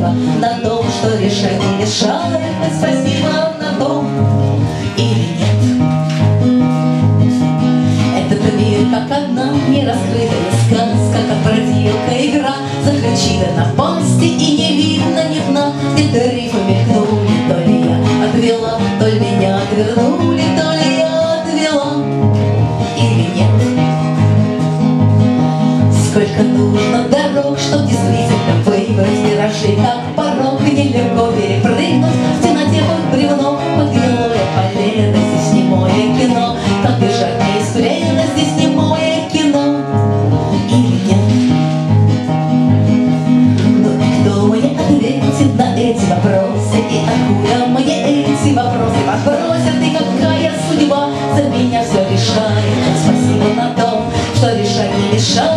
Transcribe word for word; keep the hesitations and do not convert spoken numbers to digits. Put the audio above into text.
спасибо на том, что решать не мешает. Спасибо на том или нет. Этот мир, как одна нераскрытая сказка, как бродилка игра, заключила на пасти и не видно ни дна. Где-то рифы мелькнули, то ли я отвела, то ли меня отвернули, то ли я отвела или нет. Сколько нужно дорог, чтоб действительно выбрать виражи, как порог нелегко перепрыгнуть. В темноте хоть бревно под гнилое полено. Здесь не мое кино, как бежать не из плена. Здесь не мое кино или нет. Ну и кто мне ответит на эти вопросы? И откуда мне эти вопросы подбросят? И какая судьба за меня все решает? Спасибо на том, что решать не мешает.